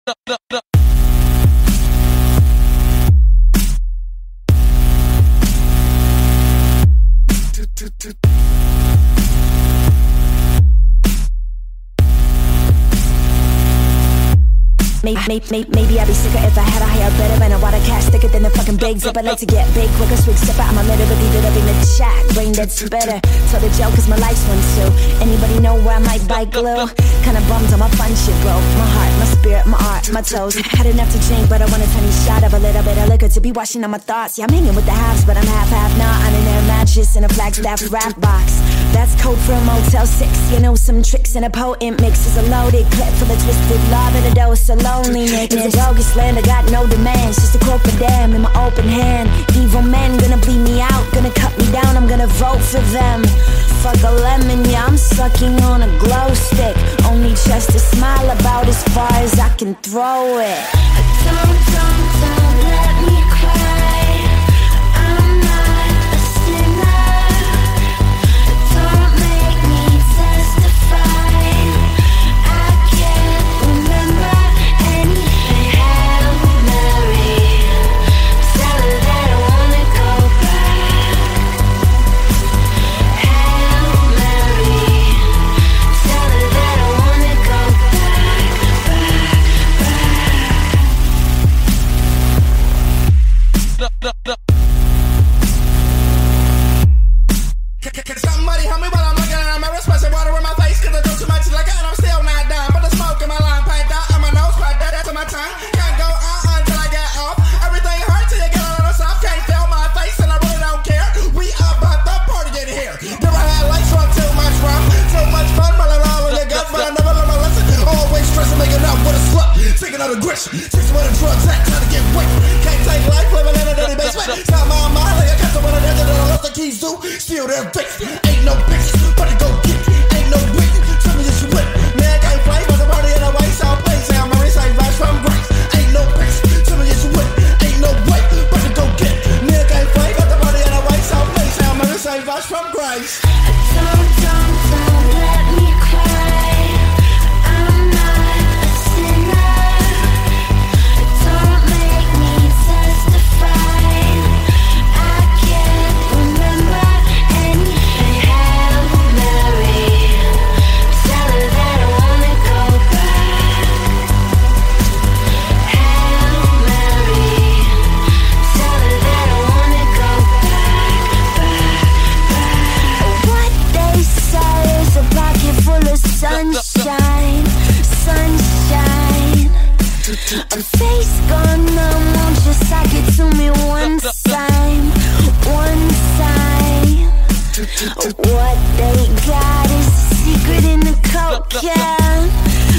Maybe I'd be sicker if I had a higher better and a water cash thicker than the fucking big zip. I like to get big, quicker, swig sipper. I'm a literally lit up in the chat. Brain that's better. Tell the joke cause my life's one too. Anybody know where I might bite glue? Kinda bummed on my fun shit broke. My heart, my spirit, my art, my toes. Had enough to drink, but I want a tiny shot of a little bit of liquor to be washing on my thoughts. Yeah, I'm hanging with the halves, but I'm half now. On an air mattress in a Flagstaff rap box. That's code for a Motel 6. You know some tricks in a potent mix. Is a loaded clip full of twisted love and a dose of loneliness. It's a bogus land, I got no demands. Just a quote for them in my open hand. Evil men gonna bleed me out, gonna cut me down, I'm gonna vote for them. Fuck a lemon, yeah, I'm sucking on a glow stick. Only trust to smile about as far as I can throw it. Don't let me cry. I'm not a sinner. Don't make me testify. I can't remember anything. Hail Mary, tell her that I wanna go back. Hail Mary, tell her that I wanna go back. Can somebody help me while I'm looking at my wrist, splashing water in my face, cause I do too much like that, and I'm still not done. But the smoke in my line piped out, and my nose cracked that to my tongue. Can't go until I get off. Everything hurts till you get on the soft. Can't feel my face, and I really don't care. We about the party in here. Never had lights on too much rum, too much fun running around with your guts, but I never learned my lesson. Always stressing, making up with a slut, taking out aggression, chasing where the drugs at, trying to get weight. Can't take life living in a dirty basement. Stop my mind like a castle when I did it. I lost the keys to steal their face. Ain't no bitches, but it go get. Ain't no waiting, tell me that you with. Man, I can't play, but the party in a way, so I'll play. Say I'm a race, I rise from grace. Ain't no bitch, tell me that you with. Ain't no way, but it go get. Man, I can't play, but the party in a way, so I'll play. Say I'm a race, I rise from grace. Don't let me cry. I'm not a sinner. Don't make me testify. I can't remember anything. Hail Mary, tell her that I wanna go back. Hail Mary, tell her that I wanna go back. What they say is a pocket full of sunshine. A face gone numb, won't you suck it to me one time? What they got is a secret in the cocaine.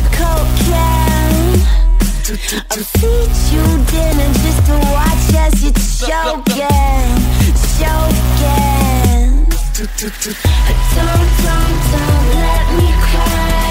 I'll feed you dinner just to watch as you're choking. Don't let me cry.